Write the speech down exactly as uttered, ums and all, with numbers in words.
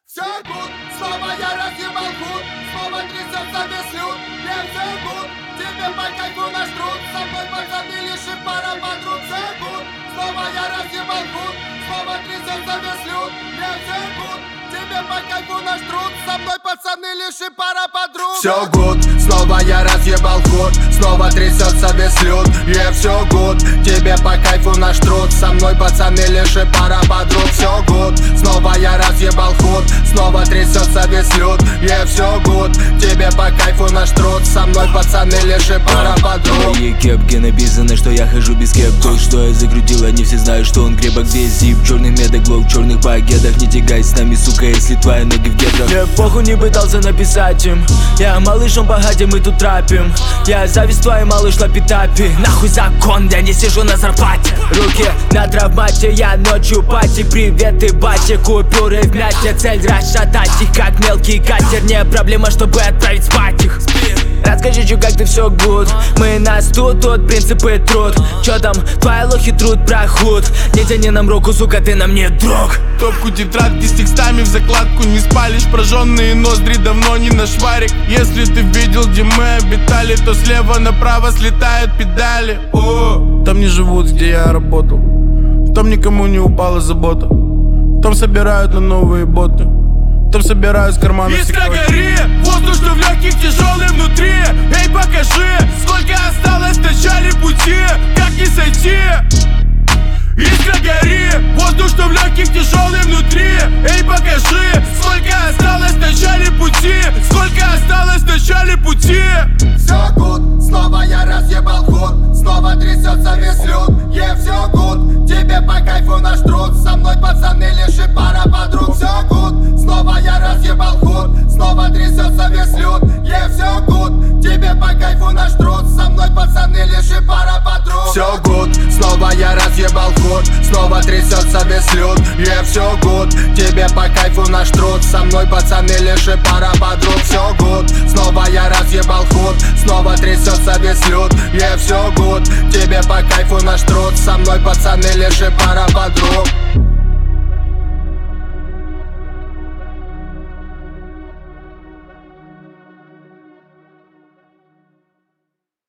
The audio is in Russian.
Все гуд, снова я разъебал худ, снова трясется весь люд. Не все гуд, тебе по кайфу наш труд, со мной пацаны лишь и пара подруг. Все гуд, снова я разъебал худ, снова трясется весь люд. Не все гуд, тебе по кайфу наш труд, со мной пацаны лишь и пара подруг. Все гуд, снова я разъебал худ, снова трясется весь люд. Не все гуд, тебе по кайфу наш труд, со мной пацаны лишь и пара подруг. Все гуд, снова я разъебал худ, снова трясется весь люд. Не все гуд, тебе по кайфу наш труд, со мной пацаны лишь и пара подруг. На моей кепке написано, что я хожу без кеп. То, что я загрудил, они все знают, что он крепок. Где зип, черный медоглов, в черных багетах. Не тягай с нами, сука, если твои ноги в гетрах. Я похуй не пытался написать им, я малыш, он богатый, мы тут трапим. Я зависть твоей малыш лапитапи. Нахуй закон, я не сижу на зарплате. Руки на травмате, я ночью пати. Привет и батя, купюры в мяте. Цель расшатать их, как мелкий катер. Не проблема, чтобы отправить спать их. Расскажи, чё, как ты все гуд. Мы нас тут, тут принципы труд. Чё там, твои лохи труд прохуд. Не тяни нам руку, сука, ты нам не друг. Топку тетрадки с текстами в закладку не спалишь. Прожженные ноздри давно не на шварик. Если ты видел, где мы обитали, то слева направо слетают педали. О, там не живут, где я работал. Там никому не упала забота. Там собирают на новые боты. Там собирают с карманов. Искра гори, воздух, что в легких, тяжелый внутри. Эй, покажи, сколько осталось в начале пути. Как не сойти? Искра гори, воздух, что в легких, тяжелый внутри. Эй, покажи, сколько осталось в начале пути. Сколько осталось в начале пути. Все гуд, снова я разъебал худ, снова трясется весь люд. Не все гуд, тебе по кайфу наш труд, со мной пацаны лишь и пара подруг. Все гуд, снова я разъебал худ, снова трясется весь люд. Не все гуд, тебе по кайфу наш труд, со мной пацаны лишь и пара подруг. Все гуд, снова я разъебал худ, снова трясется весь люд. Не все гуд, тебе по кайфу наш труд, со мной пацаны лишь и пара подруг. Все гуд, снова я разъебал худ, снова трясется весь люд. Не все гуд, тебе по кайфу наш труд, со мной пацаны лишь и пара подруг.